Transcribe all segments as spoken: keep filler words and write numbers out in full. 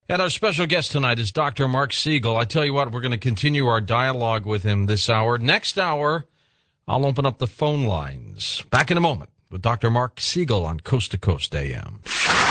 And our special guest tonight is Doctor Mark Siegel. I tell you what, we're going to continue our dialogue with him this hour. Next hour, I'll open up the phone lines. Back in a moment with Doctor Mark Siegel on Coast to Coast A M.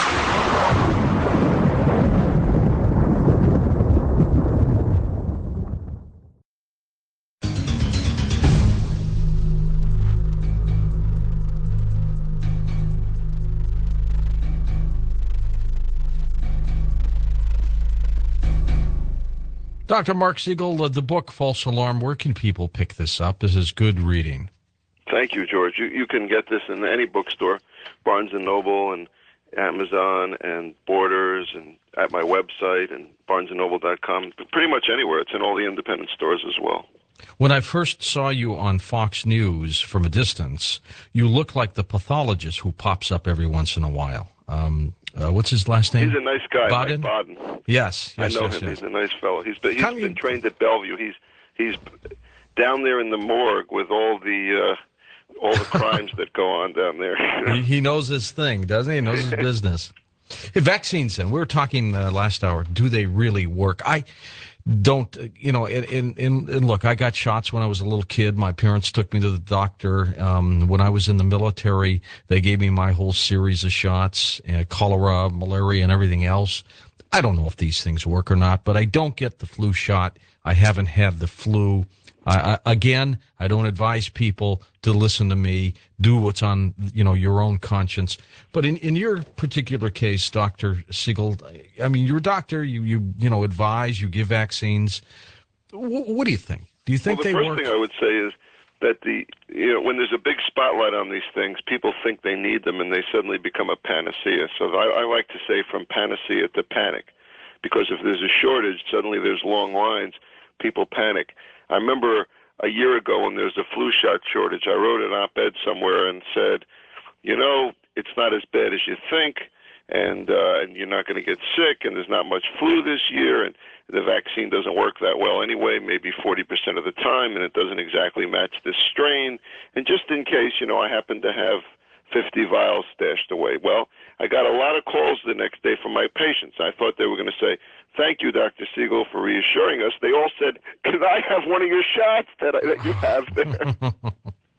Doctor Mark Siegel, uh, the book False Alarm, where can people pick this up? This is good reading. Thank you, George. You, you can get this in any bookstore, Barnes and Noble and Amazon and Borders and at my website and barnes and noble dot com. Pretty much anywhere. It's in all the independent stores as well. When I first saw you on Fox News from a distance, you look like the pathologist who pops up every once in a while. Um, uh, what's his last name? He's a nice guy, Baden? Mike Baden. Yes, yes, I know yes, him. yes. He's a nice fellow. He's been, he's Come been you- trained at Bellevue. He's he's down there in the morgue with all the uh, all the crimes that go on down there. He, he knows his thing, doesn't he? He knows his business. Hey, vaccines, then. We were talking uh, last hour. Do they really work? I don't, uh, you know, and, and, and look, I got shots when I was a little kid. My parents took me to the doctor. Um, when I was in the military, they gave me my whole series of shots, uh, cholera, malaria, and everything else. I don't know if these things work or not, but I don't get the flu shot. I haven't had the flu. I, I, again, I don't advise people to listen to me. Do what's on, you know, your own conscience. But in, in your particular case, Doctor Siegel, I mean, you're a doctor. You you you know advise. You give vaccines. W- what do you think? Do you think well, the they first work? thing I would say is that the you know when there's a big spotlight on these things, people think they need them, and they suddenly become a panacea. So I, I like to say from panacea to panic, because if there's a shortage, suddenly there's long lines. People panic. I remember a year ago when there was a flu shot shortage, I wrote an op-ed somewhere and said, you know, it's not as bad as you think, and uh, and you're not going to get sick, and there's not much flu this year, and the vaccine doesn't work that well anyway, maybe forty percent of the time, and it doesn't exactly match this strain. And just in case, you know, I happen to have fifty vials stashed away. Well, I got a lot of calls the next day from my patients. I thought they were going to say, thank you, Doctor Siegel, for reassuring us. They all said, can I have one of your shots that, I, that you have there?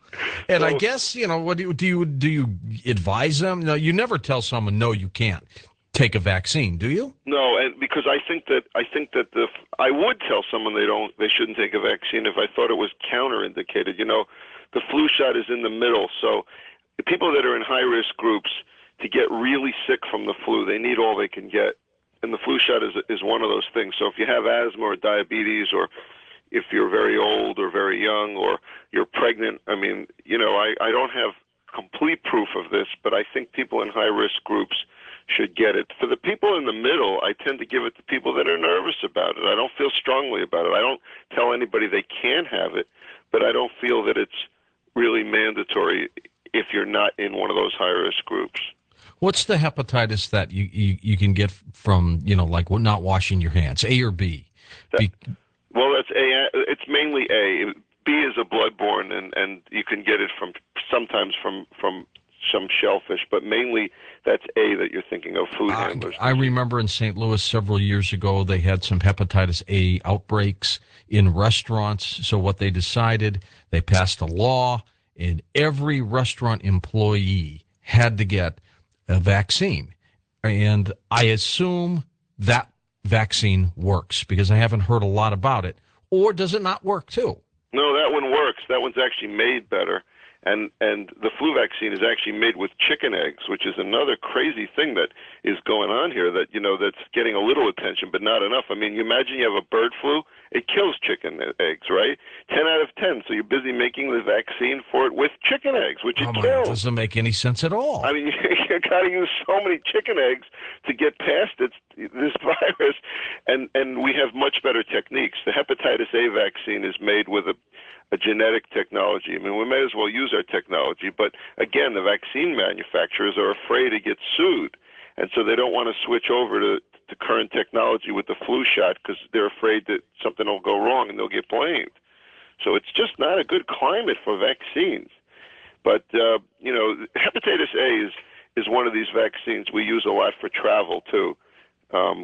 And So- I guess, you know, what do you, do you do you advise them? No, you never tell someone, no, you can't take a vaccine, do you? No, and because I think that I think that the I would tell someone they don't they shouldn't take a vaccine if I thought it was counterindicated. You know, the flu shot is in the middle, so the people that are in high risk groups to get really sick from the flu, they need all they can get, and the flu shot is is one of those things. So if you have asthma or diabetes, or if you're very old or very young or you're pregnant, I mean, you know, I I don't have complete proof of this, but I think people in high risk groups should get it. For the people in the middle, I tend to give it to people that are nervous about it. I don't feel strongly about it. I don't tell anybody they can't have it, but I don't feel that it's really mandatory if you're not in one of those high-risk groups. What's the hepatitis that you, you, you can get from, you know, like not washing your hands, A or B? Be- That, well, that's A. It's mainly A. B is a bloodborne, and, and you can get it from sometimes from, from some shellfish, but mainly that's A that you're thinking of, food Uh, handlers. I remember in Saint Louis several years ago, they had some hepatitis A outbreaks in restaurants. So what they decided, they passed a law, and every restaurant employee had to get a vaccine. And I assume that vaccine works because I haven't heard a lot about it. Or does it not work too? No, that one works. That one's actually made better. And and the flu vaccine is actually made with chicken eggs, which is another crazy thing that is going on here that, you know, that's getting a little attention, but not enough. I mean, you imagine you have a bird flu, it kills chicken eggs, right? ten out of ten. So you're busy making the vaccine for it with chicken eggs, which Oh it my, kills. it doesn't make any sense at all. I mean, you got to use so many chicken eggs to get past it, this virus, and and we have much better techniques. The hepatitis A vaccine is made with a, a genetic technology. I mean, we may as well use our technology, but again, the vaccine manufacturers are afraid to get sued, and so they don't want to switch over to, to current technology with the flu shot because they're afraid that something will go wrong and they'll get blamed. So it's just not a good climate for vaccines. But, uh, you know, hepatitis A is, is one of these vaccines we use a lot for travel, too. Um,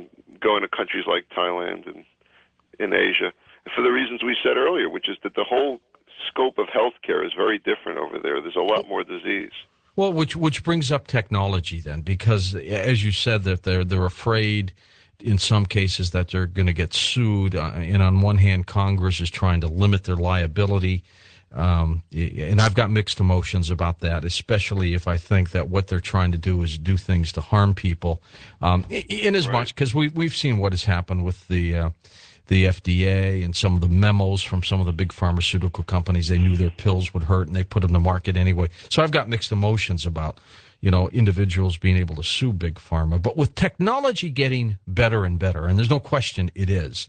going to countries like Thailand and in Asia for the reasons we said earlier, which is that the whole scope of healthcare is very different over there. There's a lot more disease. Well, which which brings up technology then, because as you said, that they're they're afraid in some cases that they're going to get sued. Uh, and on one hand, Congress is trying to limit their liability. Um, and I've got mixed emotions about that, especially if I think that what they're trying to do is do things to harm people. Um, in as much, because we, we've seen what has happened with the uh, the F D A and some of the memos from some of the big pharmaceutical companies. They knew their pills would hurt, and they put them to market anyway. So I've got mixed emotions about, you know, individuals being able to sue big pharma. But with technology getting better and better, and there's no question it is,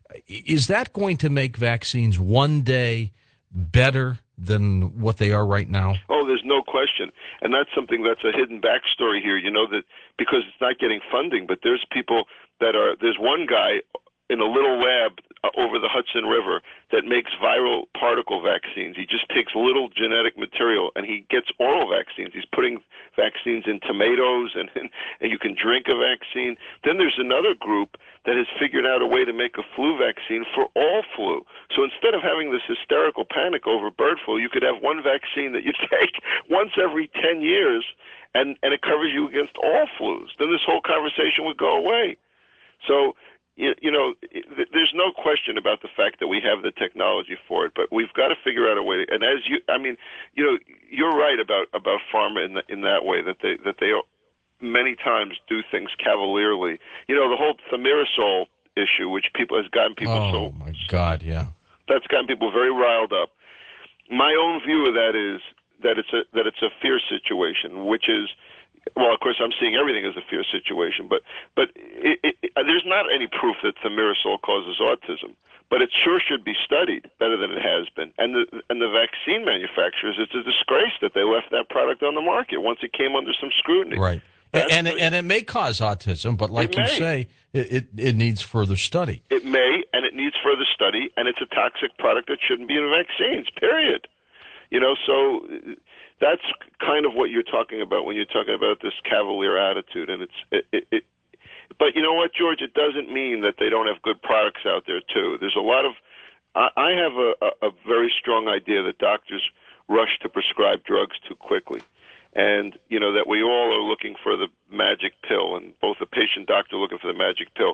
is that going to make vaccines one day better than what they are right now? Oh, there's no question. And that's something that's a hidden backstory here, you know, that because it's not getting funding, but there's people that are, there's one guy in a little lab uh, over the Hudson River that makes viral particle vaccines. He just takes little genetic material and he gets oral vaccines. He's putting vaccines in tomatoes and, and, and you can drink a vaccine. Then there's another group that has figured out a way to make a flu vaccine for all flu. So instead of having this hysterical panic over bird flu, you could have one vaccine that you take once every ten years and, and it covers you against all flus. Then this whole conversation would go away. So, you, you know, there's no question about the fact that we have the technology for it, but we've got to figure out a way. And as you, I mean, you know, you're right about, about pharma in, the, in that way, that they, that they many times do things cavalierly. You know, the whole thimerosal issue, which people has gotten people oh, so. Oh my God, yeah. That's gotten people very riled up. My own view of that is that it's a that it's a fear situation, which is, well, of course, I'm seeing everything as a fear situation, but but it, it, it, there's not any proof that thimerosal causes autism, but it sure should be studied better than it has been. And the and the vaccine manufacturers, it's a disgrace that they left that product on the market once it came under some scrutiny. Right. That's and the, and it may cause autism, but like you say, it, it, it needs further study. It may, and it needs further study, and it's a toxic product that shouldn't be in vaccines, period. You know, so that's kind of what you're talking about when you're talking about this cavalier attitude. And it's, it, it, it but you know what, George, it doesn't mean that they don't have good products out there, too. There's a lot of, I, I have a, a, a very strong idea that doctors rush to prescribe drugs too quickly. And, you know, that we all are looking for the magic pill, and both the patient doctor looking for the magic pill.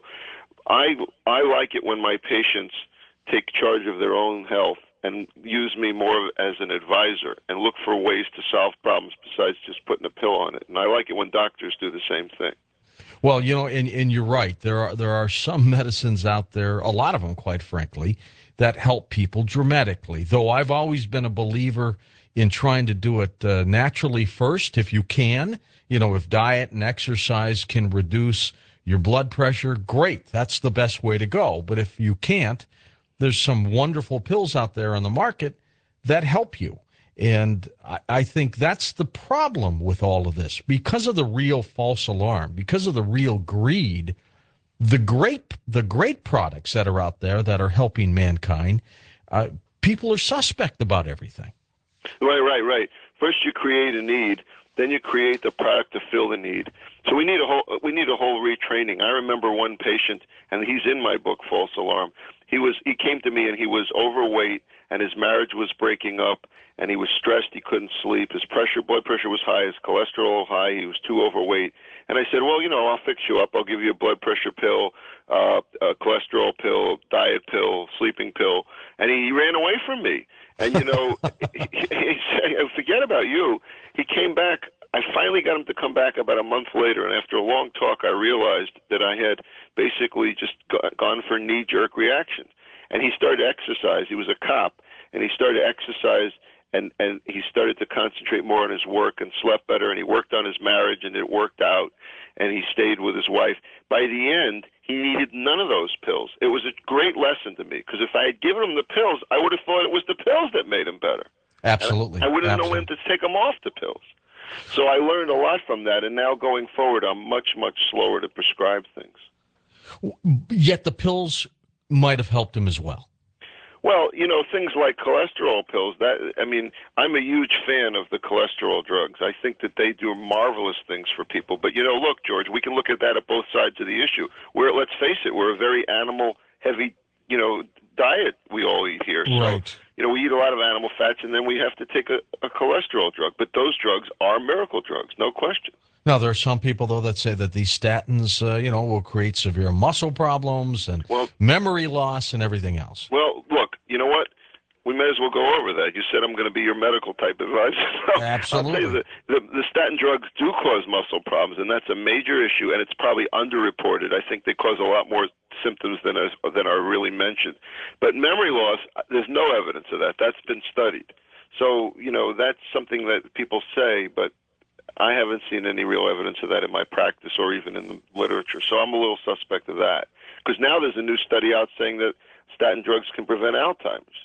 I, I like it when my patients take charge of their own health and use me more as an advisor and look for ways to solve problems besides just putting a pill on it. And I like it when doctors do the same thing. Well, you know, and, and you're right. There are there are some medicines out there, a lot of them, quite frankly, that help people dramatically. Though I've always been a believer in trying to do it uh, naturally first, if you can. You know, if diet and exercise can reduce your blood pressure, great. That's the best way to go. But if you can't, there's some wonderful pills out there on the market that help you. And I, I think that's the problem with all of this. Because of the real false alarm, because of the real greed, the great the great products that are out there that are helping mankind, uh, people are suspect about everything. Right, right, right. First you create a need, then you create the product to fill the need. So we need a whole we need a whole retraining. I remember one patient, and he's in my book, False Alarm. He was he came to me and he was overweight, and his marriage was breaking up, and he was stressed. He couldn't sleep. His pressure, blood pressure was high. His cholesterol high. He was too overweight. And I said, well, you know, I'll fix you up. I'll give you a blood pressure pill, uh, a cholesterol pill, diet pill, sleeping pill. And he ran away from me. And, you know, he, he said, forget about you. He came back. I finally got him to come back about a month later. And after a long talk, I realized that I had basically just gone for knee-jerk reaction. And he started to exercise. He was a cop. And he started to exercise. And, and he started to concentrate more on his work and slept better, and he worked on his marriage, and it worked out, and he stayed with his wife. By the end, he needed none of those pills. It was a great lesson to me, because if I had given him the pills, I would have thought it was the pills that made him better. Absolutely. And I wouldn't Absolutely. know when to take him off the pills. So I learned a lot from that, and now going forward, I'm much, much slower to prescribe things. Yet the pills might have helped him as well. Well, you know, things like cholesterol pills, that I mean, I'm a huge fan of the cholesterol drugs. I think that they do marvelous things for people. But, you know, look, George, we can look at that at both sides of the issue. We're, let's face it, we're a very animal-heavy, you know, diet we all eat here. Right. So, you know, we eat a lot of animal fats, and then we have to take a, a cholesterol drug. But those drugs are miracle drugs, no question. Now, there are some people, though, that say that these statins, uh, you know, will create severe muscle problems and well, memory loss and everything else. Well, look, you know what? We may as well go over that. You said I'm going to be your medical type advisor. So Absolutely. I'll tell you, the, the, the statin drugs do cause muscle problems, and that's a major issue, and it's probably underreported. I think they cause a lot more symptoms than, is, than are really mentioned. But memory loss, there's no evidence of that. That's been studied. So, you know, that's something that people say, but I haven't seen any real evidence of that in my practice or even in the literature. So I'm a little suspect of that. Because now there's a new study out saying that statin drugs can prevent Alzheimer's.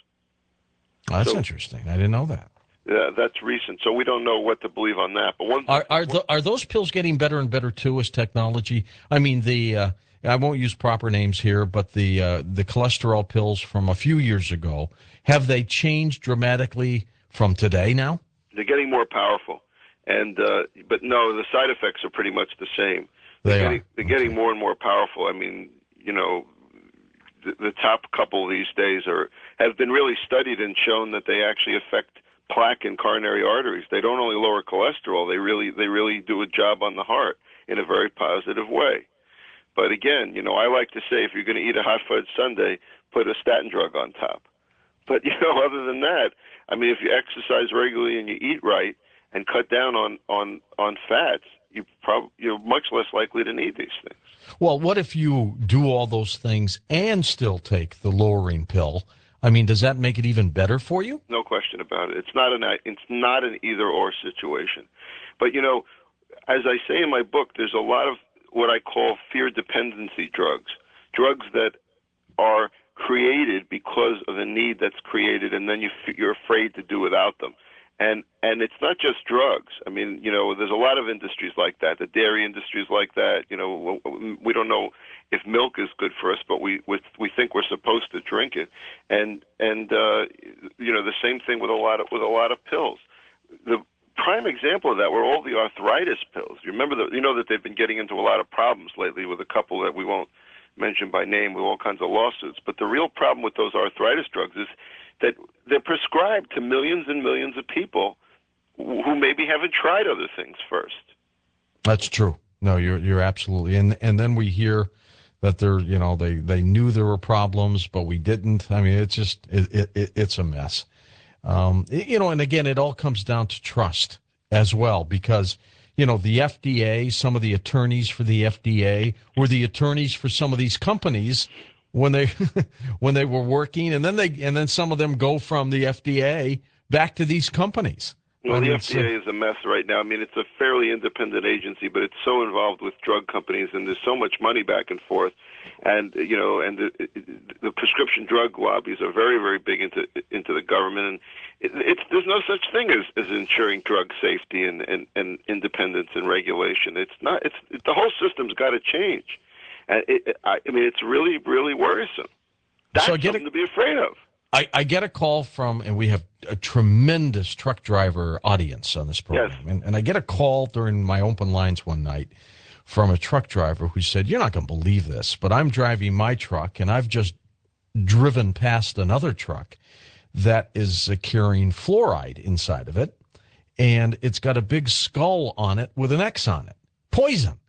Oh, that's so, interesting. I didn't know that. Yeah, that's recent. So we don't know what to believe on that. But one Are are, the, are those pills getting better and better too as technology? I mean, the uh, I won't use proper names here, but the uh, the cholesterol pills from a few years ago, have they changed dramatically from today now? They're getting more powerful, and uh, but no, the side effects are pretty much the same. They're They getting, are. They're Okay. getting more and more powerful. I mean, you know, the, the top couple these days are have been really studied and shown that they actually affect plaque in coronary arteries. They don't only lower cholesterol; they really they really do a job on the heart in a very positive way. But again, you know, I like to say if you're going to eat a hot fudge sundae, put a statin drug on top. But, you know, other than that, I mean, if you exercise regularly and you eat right and cut down on, on, on fats, you prob- you're much less likely to need these things. Well, what if you do all those things and still take the lowering pill? I mean, does that make it even better for you? No question about it. It's not an it's not an either-or situation. But, you know, as I say in my book, there's a lot of what I call fear dependency drugs, drugs that are created because of a need that's created, and then you, you're afraid to do without them. And and it's not just drugs. I mean, you know, there's a lot of industries like that. The dairy industry is like that. You know, we don't know if milk is good for us, but we we, we think we're supposed to drink it. And and uh, you know, the same thing with a lot of with a lot of pills. The prime example of that were all the arthritis pills. You remember that? You know that they've been getting into a lot of problems lately with a couple that we won't mention by name, with all kinds of lawsuits. But the real problem with those arthritis drugs is that they're prescribed to millions and millions of people who maybe haven't tried other things first. That's true. No, you're you're absolutely. And and then we hear that they're, you know, they they knew there were problems, but we didn't. I mean, it's just it, it it's a mess. Um, you know, and again, it all comes down to trust as well, because you know the F D A, some of the attorneys for the F D A were the attorneys for some of these companies when they when they were working, and then they and then some of them go from the F D A back to these companies. Well, I the mean, F D A is a mess right now. I mean, it's a fairly independent agency, but it's so involved with drug companies, and there's so much money back and forth. And you know, and the, the prescription drug lobbies are very, very big into into the government. And it, it's there's no such thing as, as ensuring drug safety and, and, and independence and regulation. It's not. It's it, the whole system's got to change. And it, I, I mean, it's really, really worrisome. That's So I get something a- to be afraid of. I, I get a call from, and we have a tremendous truck driver audience on this program. Yes. And, and I get a call during my open lines one night from a truck driver who said, "You're not going to believe this, but I'm driving my truck and I've just driven past another truck that is uh, carrying fluoride inside of it. And it's got a big skull on it with an X on it. Poison."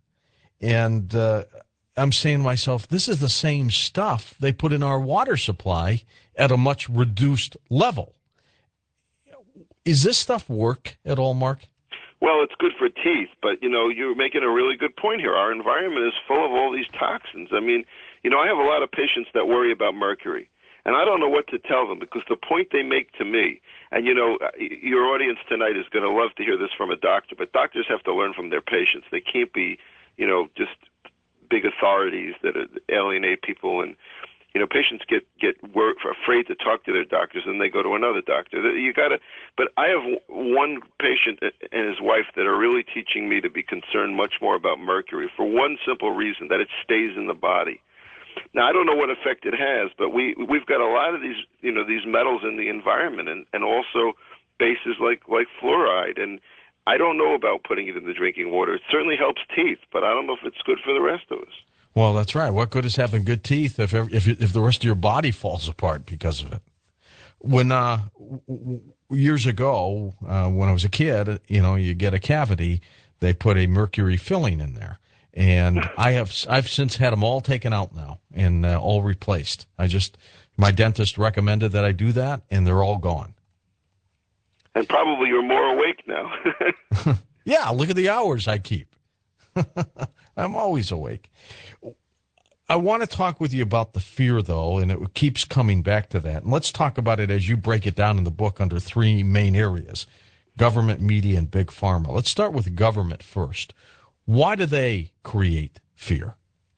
And uh, I'm saying to myself, this is the same stuff they put in our water supply at a much reduced level. Is this stuff work at all, Mark? Well, it's good for teeth, but, you know, you're making a really good point here. Our environment is full of all these toxins. I mean, you know, I have a lot of patients that worry about mercury, and I don't know what to tell them because the point they make to me, and, you know, your audience tonight is going to love to hear this from a doctor, but doctors have to learn from their patients. They can't be, you know, just big authorities that alienate people. And you know, patients get get wor- afraid to talk to their doctors, and they go to another doctor. You got to. But I have one patient and his wife that are really teaching me to be concerned much more about mercury for one simple reason: that it stays in the body. Now, I don't know what effect it has, but we, we've got a lot of these, you know, these metals in the environment, and, and also bases like, like fluoride. And I don't know about putting it in the drinking water. It certainly helps teeth, but I don't know if it's good for the rest of us. Well, that's right. What good is having good teeth if if if the rest of your body falls apart because of it? When uh, w- years ago, uh, when I was a kid, you know, you get a cavity, they put a mercury filling in there, and I have I've since had them all taken out now and uh, all replaced. I just my dentist recommended that I do that, and they're all gone. And probably you're more awake now. Yeah, look at the hours I keep. I'm always awake. I want to talk with you about the fear, though, and it keeps coming back to that. And let's talk about it as you break it down in the book under three main areas: government, media, and big pharma. Let's start with government first. Why do they create fear?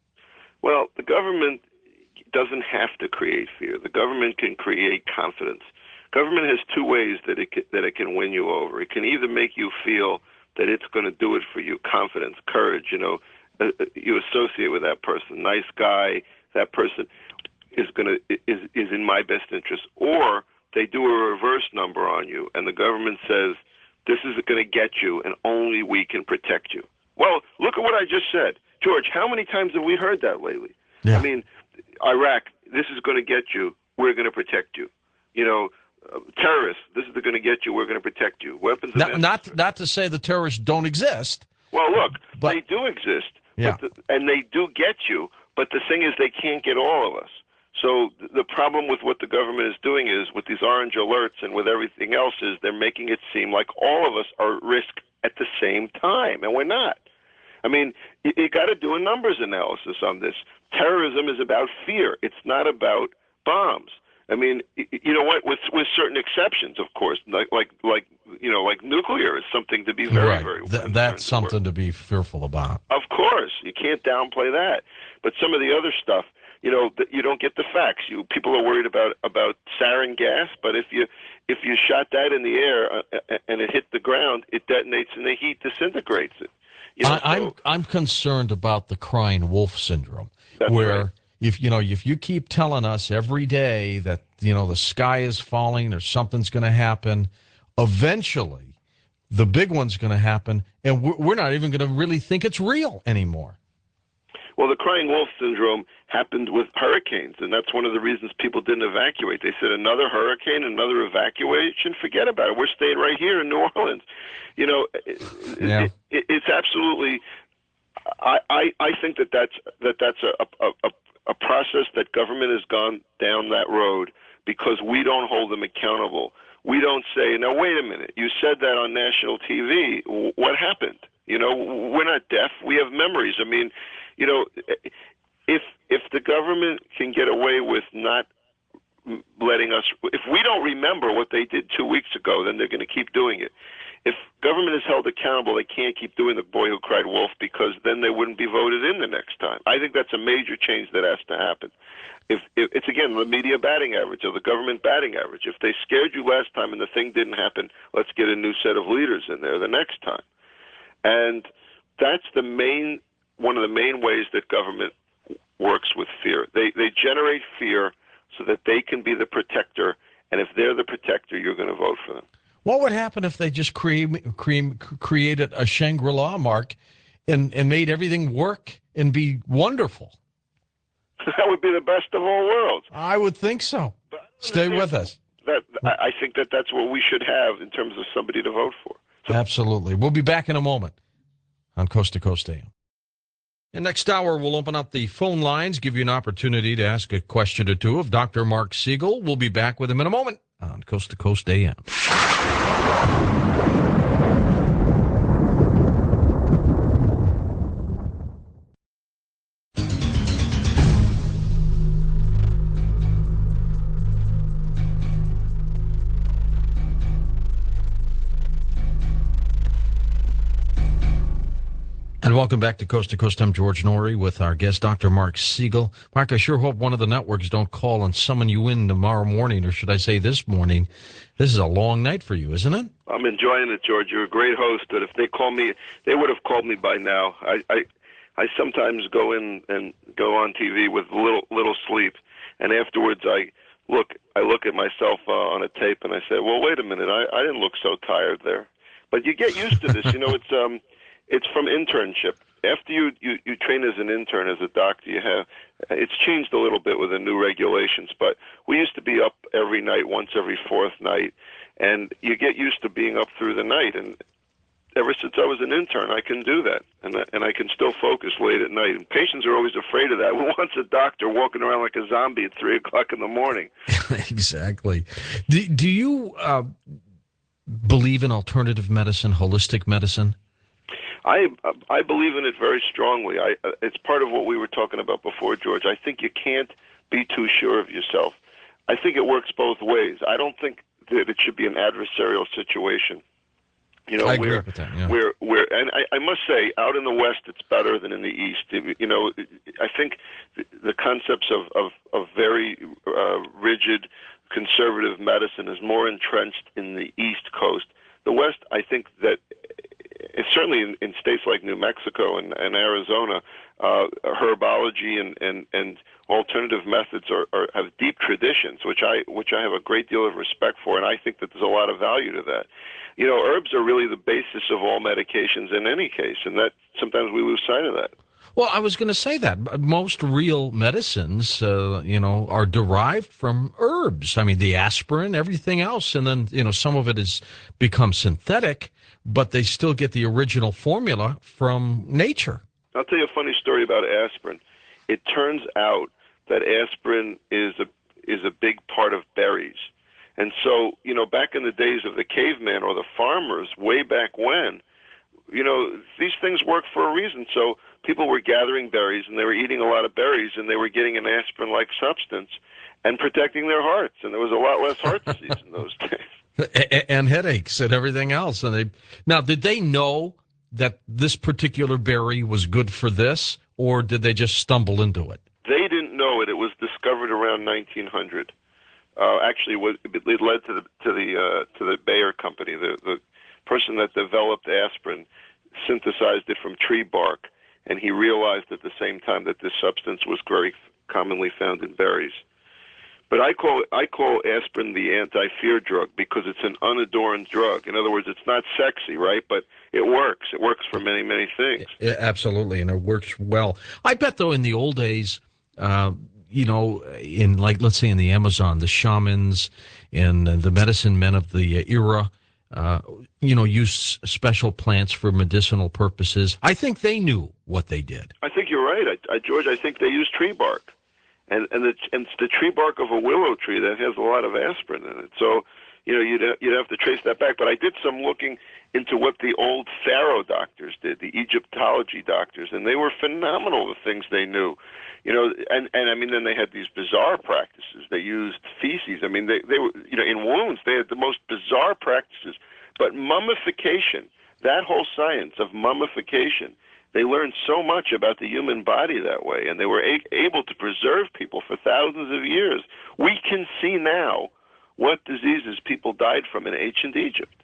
Well, the government doesn't have to create fear. The government can create confidence. Government has two ways that it can, that it can win you over. It can either make you feel that it's going to do it for you, confidence, courage, you know, uh, you associate with that person, nice guy, that person is going to is is in my best interest. Or they do a reverse number on you, and the government says, this is going to get you, and only we can protect you. Well, look at what I just said. George, how many times have we heard that lately? Yeah. I mean, Iraq, this is going to get you, we're going to protect you. You know, uh, terrorists, this is going to get you, we're going to protect you. Weapons of Not, mass not, not to say the terrorists don't exist. Well, look, but, they do exist, yeah. but the, and they do get you, but the thing is they can't get all of us. So the problem with what the government is doing is, with these orange alerts and with everything else, is they're making it seem like all of us are at risk at the same time, and we're not. I mean, you, you got to do a numbers analysis on this. Terrorism is about fear. It's not about bombs. I mean, you know what? With with certain exceptions, of course, like like like you know, like nuclear is something to be very right. very. Th- that's something to be fearful about. Of course, you can't downplay that. But some of the other stuff, you know, you don't get the facts. You people are worried about about sarin gas, but if you if you shot that in the air uh, and it hit the ground, it detonates and the heat disintegrates it. You know, I, I'm so, I'm concerned about the crying wolf syndrome, that's where right. if you know if you keep telling us every day that you know the sky is falling or something's going to happen, eventually the big one's going to happen, and we're, we're not even going to really think it's real anymore. Well, the crying wolf syndrome happened with hurricanes, and that's one of the reasons people didn't evacuate. They said another hurricane, another evacuation, forget about it. We're staying right here in New Orleans. You know, yeah. it, it, it's absolutely. I, I I think that that's that that's a, a a a process that government has gone down that road because we don't hold them accountable. We don't say, now wait a minute, you said that on national T V. What happened? You know, we're not deaf. We have memories. I mean, you know, if if the government can get away with not letting us, if we don't remember what they did two weeks ago, then they're going to keep doing it. If government is held accountable, they can't keep doing the boy who cried wolf, because then they wouldn't be voted in the next time. I think that's a major change that has to happen. If, if it's, again, the media batting average or the government batting average. If they scared you last time and the thing didn't happen, let's get a new set of leaders in there the next time. And that's the main, one of the main ways that government works with fear. They they generate fear so that they can be the protector, and if they're the protector, you're going to vote for them. What would happen if they just create, create, created a Shangri-La, Mark, and, and made everything work and be wonderful? That would be the best of all worlds. I would think so. Stay with us. That I think that that's what we should have in terms of somebody to vote for. So, absolutely. We'll be back in a moment on Coast to Coast A M. And next hour, we'll open up the phone lines, give you an opportunity to ask a question or two of Doctor Mark Siegel. We'll be back with him in a moment on Coast to Coast A M. And welcome back to Coast to Coast. I'm George Norrie with our guest, Doctor Mark Siegel. Mark, I sure hope one of the networks don't call and summon you in tomorrow morning, or should I say this morning. This is a long night for you, isn't it? I'm enjoying it, George. You're a great host, but if they call me, they would have called me by now. I, I, I sometimes go in and go on T V with little little sleep. And afterwards, I look, I look at myself uh, on a tape, and I say, "Well, wait a minute, I, I didn't look so tired there." But you get used to this. You know, it's um, it's from internship. After you, you, you train as an intern, as a doctor, you have it's changed a little bit with the new regulations. But we used to be up every night, once every fourth night, and you get used to being up through the night. And ever since I was an intern, I can do that, and I, and I can still focus late at night. And patients are always afraid of that. Who wants a doctor walking around like a zombie at three o'clock in the morning? Exactly. Do, do you uh, believe in alternative medicine, holistic medicine? I I believe in it very strongly. I it's part of what we were talking about before, George. I think you can't be too sure of yourself. I think it works both ways. I don't think that it should be an adversarial situation. You know, I agree where, with that. Yeah. where, where, and I, I must say, out in the West, it's better than in the East. You know, I think the concepts of of, of very uh, rigid, conservative medicine is more entrenched in the East Coast. The West, I think that, it's certainly in, in states like New Mexico and, and Arizona, uh, herbology and, and, and alternative methods are, are have deep traditions, which I which I have a great deal of respect for, and I think that there's a lot of value to that. You know, herbs are really the basis of all medications in any case, and that sometimes we lose sight of that. Well, I was going to say that most real medicines, uh, you know, are derived from herbs. I mean, the aspirin, everything else, and then you know, some of it has become synthetic, but they still get the original formula from nature. I'll tell you a funny story about aspirin. It turns out that aspirin is a is a big part of berries. And so, you know, back in the days of the caveman or the farmers, way back when, you know, these things work for a reason. So people were gathering berries, and they were eating a lot of berries, and they were getting an aspirin-like substance and protecting their hearts. And there was a lot less heart disease in those days. And headaches and everything else. And they now, did they know that this particular berry was good for this, or did they just stumble into it? They didn't know it. It was discovered around nineteen hundred. Uh, actually, it led to the to the uh, to the Bayer company. The the person that developed aspirin synthesized it from tree bark, and he realized at the same time that this substance was very commonly found in berries. But I call I call aspirin the anti-fear drug because it's an unadorned drug. In other words, it's not sexy, right? But it works. It works for many, many things. Yeah, absolutely, and it works well. I bet, though, in the old days, uh, you know, in like, let's say in the Amazon, the shamans and the medicine men of the era, uh, you know, used special plants for medicinal purposes. I think they knew what they did. I think you're right, I, I, George. I think they used tree bark. And and, the, and it's the tree bark of a willow tree that has a lot of aspirin in it. So, you know, you'd you'd have to trace that back. But I did some looking into what the old pharaoh doctors did, the Egyptology doctors, and they were phenomenal, the things they knew. You know, and, and I mean, then they had these bizarre practices. They used feces. I mean, they, they were, you know, in wounds, they had the most bizarre practices. But mummification, that whole science of mummification, they learned so much about the human body that way, and they were a- able to preserve people for thousands of years. We can see now what diseases people died from in ancient Egypt.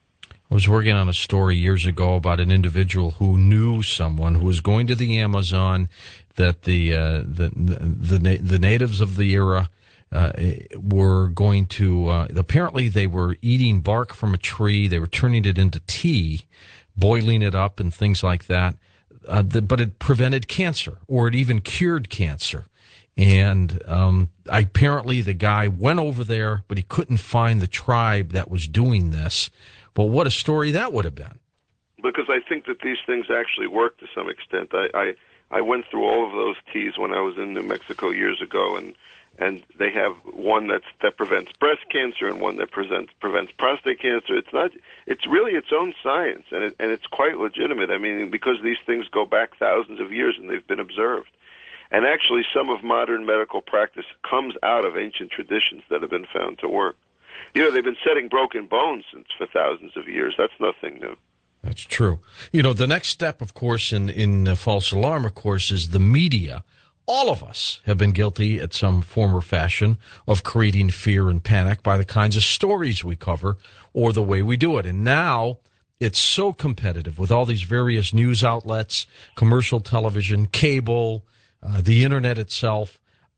I was working on a story years ago about an individual who knew someone who was going to the Amazon, that the uh, the, the the the natives of the era uh, were going to. Uh, apparently, they were eating bark from a tree. They were turning it into tea, boiling it up, and things like that. Uh, the, but it prevented cancer, or it even cured cancer. And um, apparently, the guy went over there, but he couldn't find the tribe that was doing this. Well, what a story that would have been. Because I think that these things actually work to some extent. I, I, I went through all of those teas when I was in New Mexico years ago, and and they have one that's, that prevents breast cancer and one that prevents prevents prostate cancer. It's not. It's really its own science, and it, and it's quite legitimate. I mean, because these things go back thousands of years and they've been observed. And actually, some of modern medical practice comes out of ancient traditions that have been found to work. You know, they've been setting broken bones since for thousands of years. That's nothing new. That's true. You know, the next step, of course, in, in uh, false alarm, of course, is the media. All of us have been guilty at some form or fashion of creating fear and panic by the kinds of stories we cover or the way we do it. And now it's so competitive with all these various news outlets, commercial television, cable, uh, the internet itself.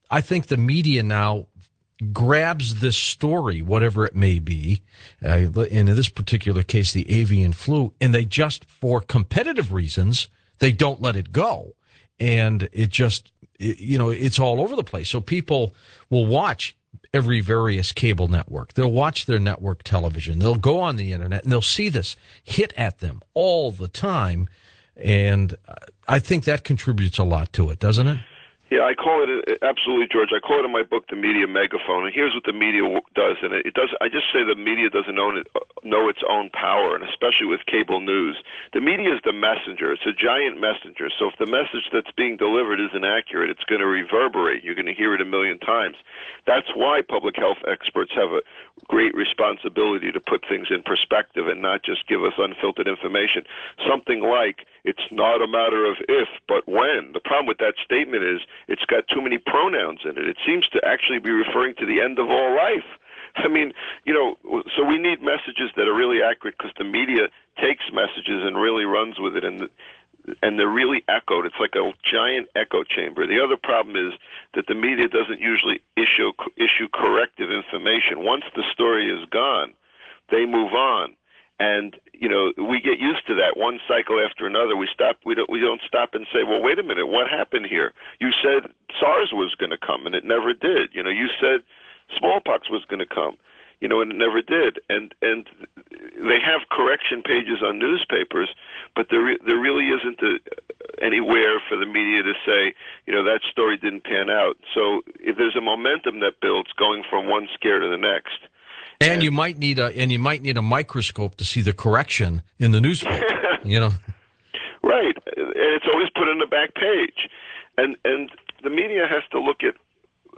I think the media now grabs this story, whatever it may be, uh, in this particular case, the avian flu, and they just, for competitive reasons, they don't let it go. And it just, it, you know, it's all over the place. So people will watch every various cable network. They'll watch their network television. They'll go on the internet and they'll see this hit at them all the time. And I think that contributes a lot to it, doesn't it? Yeah, I call it, absolutely, George. I call it in my book the media megaphone. And here's what the media does. And it, it does. I just say the media doesn't own it, know its own power, and especially with cable news. The media is the messenger. It's a giant messenger. So if the message that's being delivered isn't accurate, it's going to reverberate. You're going to hear it a million times. That's why public health experts have a great responsibility to put things in perspective and not just give us unfiltered information. Something like, it's not a matter of if, but when. The problem with that statement is it's got too many pronouns in it. It seems to actually be referring to the end of all life. I mean, you know, so we need messages that are really accurate because the media takes messages and really runs with it, and and they're really echoed. It's like a giant echo chamber. The other problem is that the media doesn't usually issue issue corrective information. Once the story is gone, they move on. And, you know, we get used to that one cycle after another. We stop. We don't. We don't stop and say, "Well, wait a minute. What happened here? You said SARS was going to come, and it never did. You know, you said smallpox was going to come, you know, and it never did." And and they have correction pages on newspapers, but there re- there really isn't a, anywhere for the media to say, you know, that story didn't pan out. So if there's a momentum that builds going from one scare to the next. And, and you might need a and you might need a microscope to see the correction in the newspaper. You know, right? And it's always put on the back page, and and the media has to look at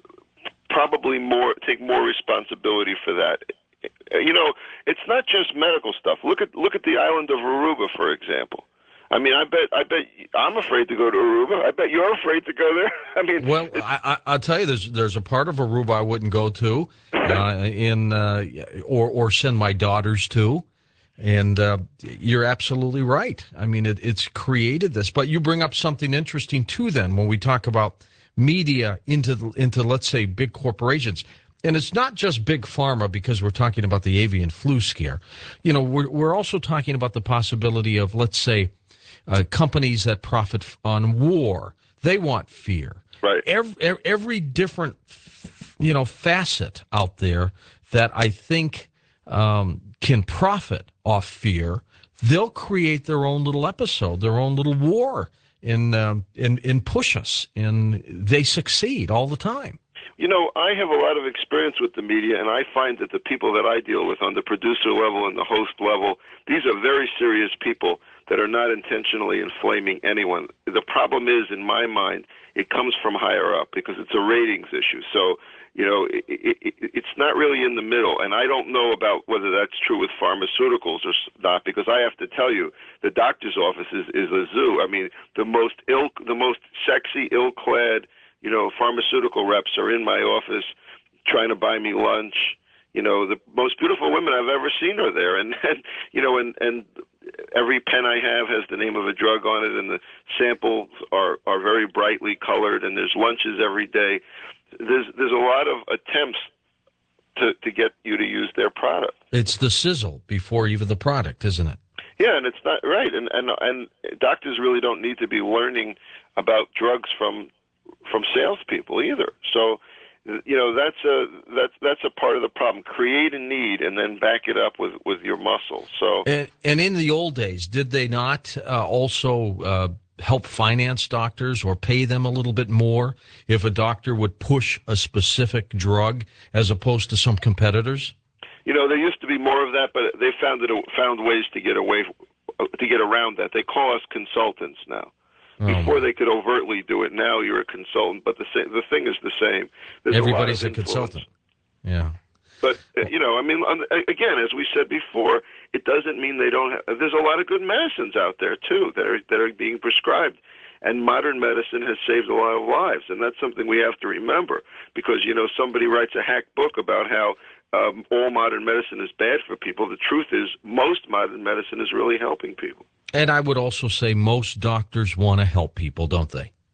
probably more take more responsibility for that. You know, it's not just medical stuff. Look at look at the island of Aruba, for example. I mean, I bet I bet I'm afraid to go to Aruba. I bet you're afraid to go there. I mean, well, I, I, I'll tell you, there's there's a part of Aruba I wouldn't go to, uh, in uh, or or send my daughters to, and uh, you're absolutely right. I mean, it, it's created this. But you bring up something interesting too. Then when we talk about media into into let's say big corporations. And it's not just big pharma because we're talking about the avian flu scare. You know, we're we're also talking about the possibility of, let's say, uh, companies that profit on war. They want fear. Right. Every, every different, you know, facet out there that I think um, can profit off fear, they'll create their own little episode, their own little war, and um, and and push us. And they succeed all the time. You know, I have a lot of experience with the media, and I find that the people that I deal with on the producer level and the host level, these are very serious people that are not intentionally inflaming anyone. The problem is, in my mind, it comes from higher up because it's a ratings issue. So, you know, it, it, it's not really in the middle, and I don't know about whether that's true with pharmaceuticals or not, because I have to tell you, the doctor's office is, is a zoo. I mean, the most ill, the most sexy, ill-clad, you know, pharmaceutical reps are in my office trying to buy me lunch. You know, the most beautiful women I've ever seen are there. And, and you know, and, and every pen I have has the name of a drug on it, and the samples are, are very brightly colored, and there's lunches every day. There's there's a lot of attempts to, to get you to use their product. It's the sizzle before even the product, isn't it? Yeah, and it's not right. And, and, and doctors really don't need to be learning about drugs from from salespeople either. So, you know, that's a that's that's a part of the problem. Create a need and then back it up with, with your muscle. So, and, and in the old days, did they not uh, also uh, help finance doctors or pay them a little bit more if a doctor would push a specific drug as opposed to some competitors? You know, there used to be more of that, but they found it found ways to get away to get around that. They call us consultants now. Before they could overtly do it, now you're a consultant, but the same, the thing is the same. There's Everybody's a, a consultant. Yeah. But, you know, I mean, again, as we said before, it doesn't mean they don't have, there's a lot of good medicines out there, too, that are, that are being prescribed. And modern medicine has saved a lot of lives, and that's something we have to remember. Because, you know, somebody writes a hack book about how um, all modern medicine is bad for people. The truth is most modern medicine is really helping people. And I would also say most doctors want to help people, don't they?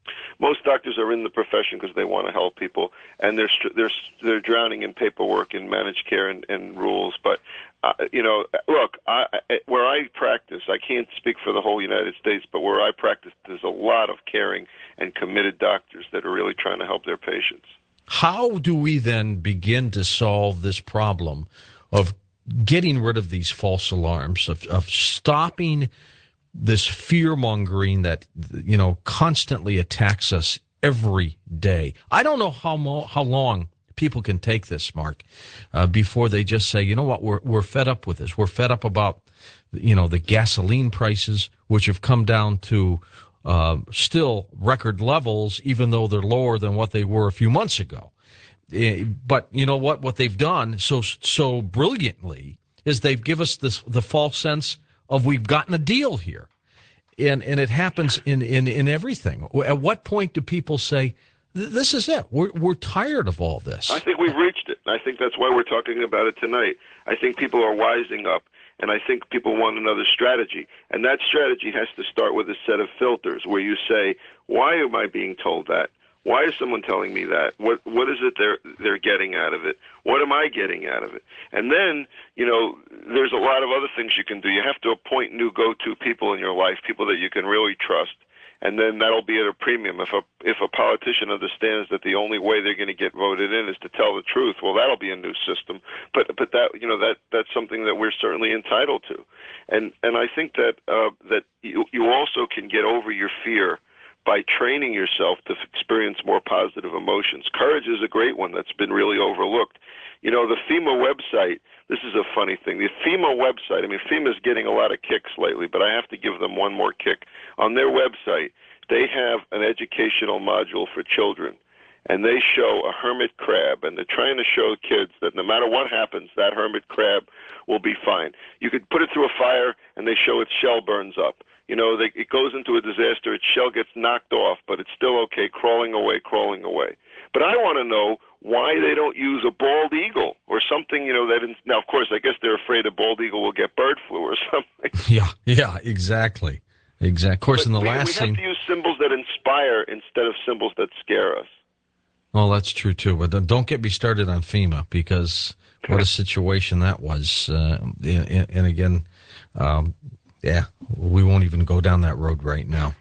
most doctors are in the profession because they want to help people, and they're they're they're drowning in paperwork and managed care and, and rules. But uh, you know, look, I, I, where I practice, I can't speak for the whole United States, but where I practice, there's a lot of caring and committed doctors that are really trying to help their patients. How do we then begin to solve this problem of getting rid of these false alarms, of, of stopping this fear-mongering that, you know, constantly attacks us every day? I don't know how mo- how long people can take this, Mark, uh, before they just say, you know what, we're we're fed up with this. We're fed up about, you know, the gasoline prices, which have come down to uh, still record levels, even though they're lower than what they were a few months ago. Uh, but you know what? What they've done so so brilliantly is they've given us this the false sense of we've gotten a deal here, and and it happens in in in everything. At what point do people say, this is it? We're we're tired of all this. I think we've reached it. I think that's why we're talking about it tonight. I think people are wising up, and I think people want another strategy. And that strategy has to start with a set of filters where you say, why am I being told that? Why is someone telling me that? What what is it they're they're getting out of it? What am I getting out of it? And then, you know, there's a lot of other things you can do. You have to appoint new go-to people in your life, people that you can really trust. And then that'll be at a premium. If a if a politician understands that the only way they're going to get voted in is to tell the truth, well, that'll be a new system. But but that you know that that's something that we're certainly entitled to. And and I think that uh, that you you also can get over your fear by training yourself to experience more positive emotions. Courage is a great one that's been really overlooked. You know, the FEMA website, this is a funny thing. The FEMA website, I mean, FEMA's getting a lot of kicks lately, but I have to give them one more kick. On their website, they have an educational module for children, and they show a hermit crab, and they're trying to show kids that no matter what happens, that hermit crab will be fine. You could put it through a fire, and they show its shell burns up. You know, they, it goes into a disaster, its shell gets knocked off, but it's still okay, crawling away, crawling away. But I want to know why they don't use a bald eagle or something, you know, that, in, now, of course, I guess they're afraid a bald eagle will get bird flu or something. Yeah, yeah, exactly. Exactly. Of course, but in the we, last we thing... have to use symbols that inspire instead of symbols that scare us. Oh, that's true, too. But don't get me started on FEMA, because what a situation that was. Uh, and, and again... Um, Yeah, we won't even go down that road right now.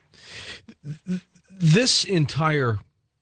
This entire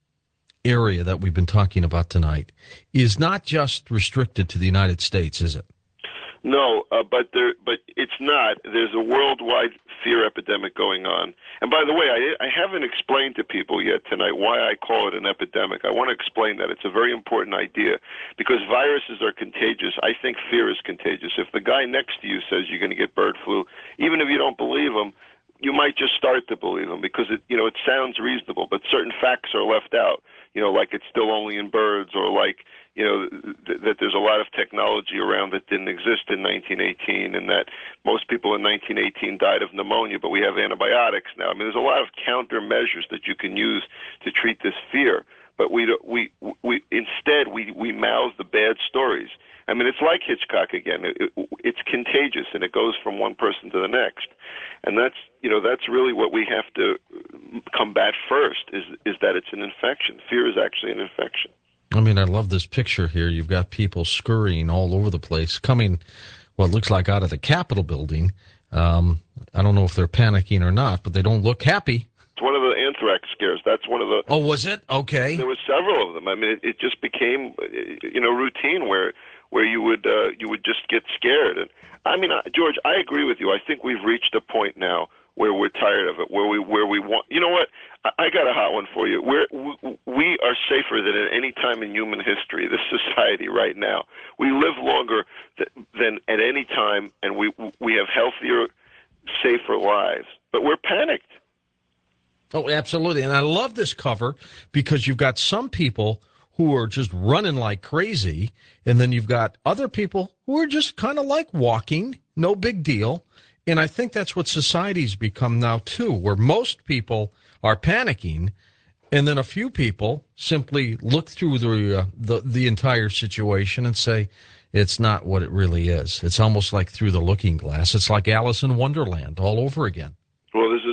area that we've been talking about tonight is not just restricted to the United States, is it? No, uh, but there, but it's not. There's a worldwide fear epidemic going on. And by the way, I, I haven't explained to people yet tonight why I call it an epidemic. I want to explain that. It's a very important idea because viruses are contagious. I think fear is contagious. If the guy next to you says you're going to get bird flu, even if you don't believe him, you might just start to believe him because it, you know, it sounds reasonable, but certain facts are left out. You know, like it's still only in birds, or like, you know, th- that there's a lot of technology around that didn't exist in nineteen eighteen, and that most people in nineteen eighteen died of pneumonia, but we have antibiotics now. I mean, there's a lot of countermeasures that you can use to treat this fear, but we we we instead we we mouth the bad stories. I mean, it's like Hitchcock again. It, it, it's contagious, and it goes from one person to the next. And that's, you know, that's really what we have to combat first, is is that it's an infection. Fear is actually an infection. I mean, I love this picture here. You've got people scurrying all over the place, coming, what looks like out of the Capitol building. Um, I don't know if they're panicking or not, but they don't look happy. It's one of the anthrax scares. That's one of the... Oh, was it? Okay. There was several of them. I mean, it, it just became, you know, routine where where you would uh, you would just get scared. And I mean, George, I agree with you. I think we've reached a point now where we're tired of it, where we where we want. You know what? I, I got a hot one for you. We're, we we are safer than at any time in human history. This society right now, we live longer th- than at any time, and we we have healthier, safer lives. But we're panicked. Oh, absolutely. And I love this cover because you've got some people who are just running like crazy, and then you've got other people who are just kind of like walking, no big deal. And I think that's what society's become now, too, where most people are panicking, and then a few people simply look through the, uh, the, the entire situation and say, it's not what it really is. It's almost like through the looking glass. It's like Alice in Wonderland all over again. Well, there's a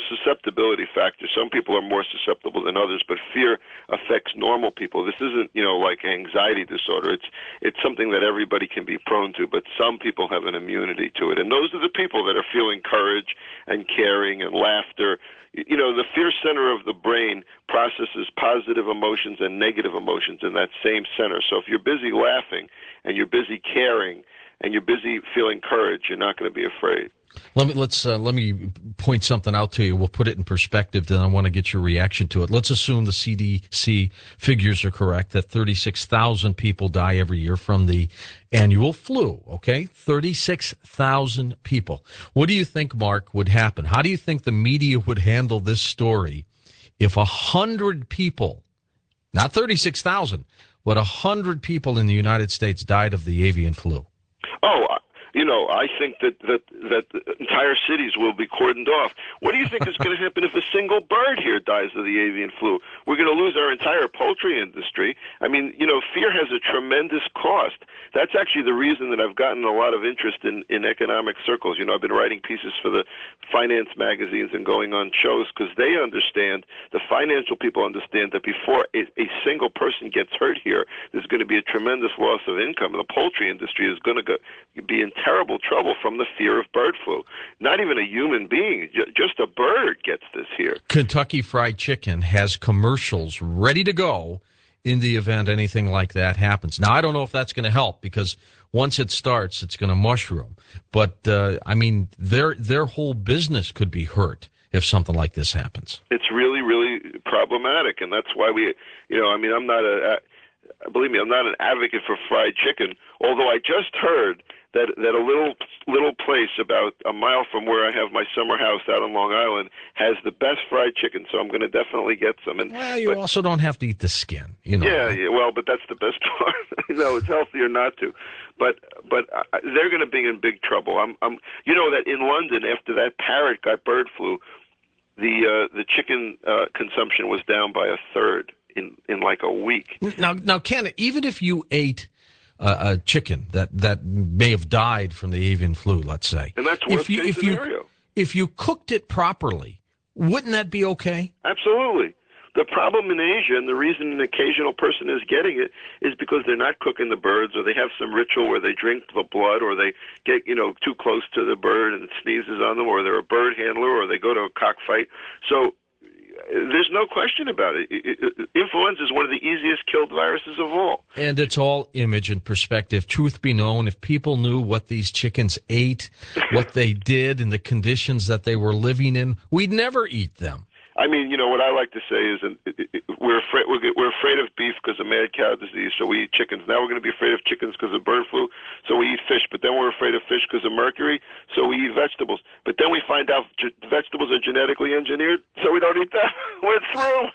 susceptibility factor. Some people are more susceptible than others, but fear affects normal people. This isn't, you know, like anxiety disorder. It's it's something that everybody can be prone to, but some people have an immunity to it. And those are the people that are feeling courage and caring and laughter. You know, the fear center of the brain processes positive emotions and negative emotions in that same center. So if you're busy laughing and you're busy caring and you're busy feeling courage, you're not going to be afraid. Let me let's uh, let me point something out to you. We'll put it in perspective. Then I want to get your reaction to it. Let's assume the C D C figures are correct, that thirty-six thousand people die every year from the annual flu. Okay, thirty-six thousand people. What do you think, Mark, would happen? How do you think the media would handle this story if a hundred people, not thirty-six thousand, but a hundred people in the United States died of the avian flu? Oh, you know, I think that, that, that entire cities will be cordoned off. What do you think is going to happen if a single bird here dies of the avian flu? We're going to lose our entire poultry industry. I mean, you know, fear has a tremendous cost. That's actually the reason that I've gotten a lot of interest in, in economic circles. You know, I've been writing pieces for the finance magazines and going on shows because they understand, the financial people understand that before a, a single person gets hurt here, there's going to be a tremendous loss of income. And the poultry industry is going to go, be in terrible trouble from the fear of bird flu. Not even a human being, just a bird gets this here. Kentucky Fried Chicken has commercials ready to go in the event anything like that happens. Now, I don't know if that's going to help because once it starts, it's going to mushroom. But, uh, I mean, their their whole business could be hurt if something like this happens. It's really, really problematic, and that's why we, you know, I mean, I'm not a, believe me, I'm not an advocate for fried chicken, although I just heard that that a little little place about a mile from where I have my summer house out on Long Island has the best fried chicken, so I'm going to definitely get some. And well, you but, also don't have to eat the skin, you know. Yeah, yeah, well, but that's the best part. You know, it's healthier not to. But but uh, they're going to be in big trouble. I'm I'm you know that in London after that parrot got bird flu, the uh, the chicken uh, consumption was down by a third in in like a week. Now now, Ken, even if you ate Uh, a chicken that, that may have died from the avian flu, let's say. And that's worst if you, case if scenario. You, if you cooked it properly, wouldn't that be okay? Absolutely. The problem in Asia, and the reason an occasional person is getting it, is because they're not cooking the birds, or they have some ritual where they drink the blood, or they get, you know, too close to the bird and it sneezes on them, or they're a bird handler, or they go to a cockfight. So there's no question about it. Influenza is one of the easiest killed viruses of all. And it's all image and perspective. Truth be known, if people knew what these chickens ate, what they did, and the conditions that they were living in, we'd never eat them. I mean, you know, what I like to say is we're afraid, we're afraid of beef because of mad cow disease, so we eat chickens. Now we're going to be afraid of chickens because of bird flu, so we eat fish. But then we're afraid of fish because of mercury, so we eat vegetables. But then we find out vegetables are genetically engineered, so we don't eat that. We're through.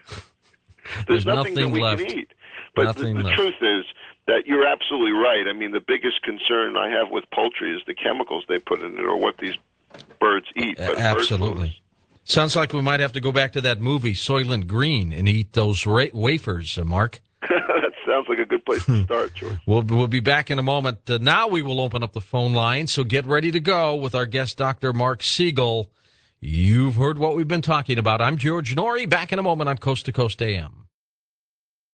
There's, There's nothing, nothing that we left. can eat. But nothing the, the left. truth is that you're absolutely right. I mean, the biggest concern I have with poultry is the chemicals they put in it or what these birds eat. But absolutely. Sounds like we might have to go back to that movie, Soylent Green, and eat those ra- wafers, uh, Mark. That sounds like a good place to start, George. We'll, we'll be back in a moment. Uh, now we will open up the phone line, so get ready to go with our guest, Doctor Mark Siegel. You've heard what we've been talking about. I'm George Noory. Back in a moment on Coast to Coast A M.